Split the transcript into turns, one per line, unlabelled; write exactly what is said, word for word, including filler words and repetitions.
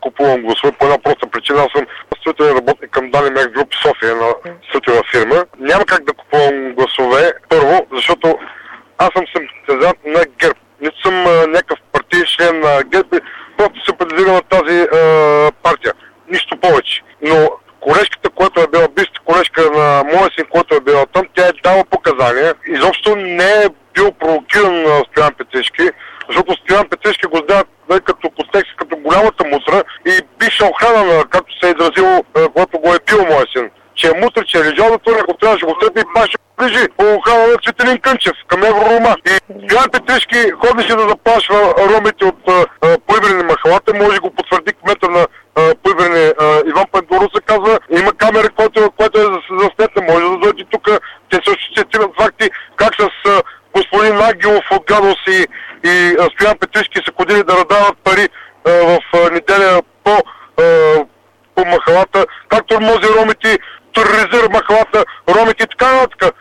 купувам гласове по една проста причина. Аз съм строителен работник към Дали Мек Груп София, на строителна фирма. Няма как да купувам гласове. Първо, защото аз съм симпатизант на ГЕРБ. Не съм а, някакъв партиен член на ГЕРБ, просто се предвижда на тази а, партия. Нищо повече. Но колежката, която е била, бившата колежка на моя син, който е била там, тя е дала показания. Изобщо не е бил провокиран на Стоян Петришки, защото Стоян Петришки го знаят като подтекст, като голямата мутра и бивша охрана, на, както се е изразило, когато го е бил моя син. Че е мутър, че е лежал на това, ако трябваше го стрепи и пак ще го ближи по охрана на Цветелин Кънчев към Евророма. И Стоян Петришки ходеше да заплашва ромите от Поибрене махалата, може да го потвърди кмета на Поибрене Иван Пандоров, се казва, има камера, която, която е заснета, може да дойде тук. Те също се стигнат факти как с господин Ангелов от Гадос и, и Стоян Петришки са ходили да раздават пари а, в а, неделя по, а, по махалата, как тормози ромите, тероризира махалата, ромите и така нататък.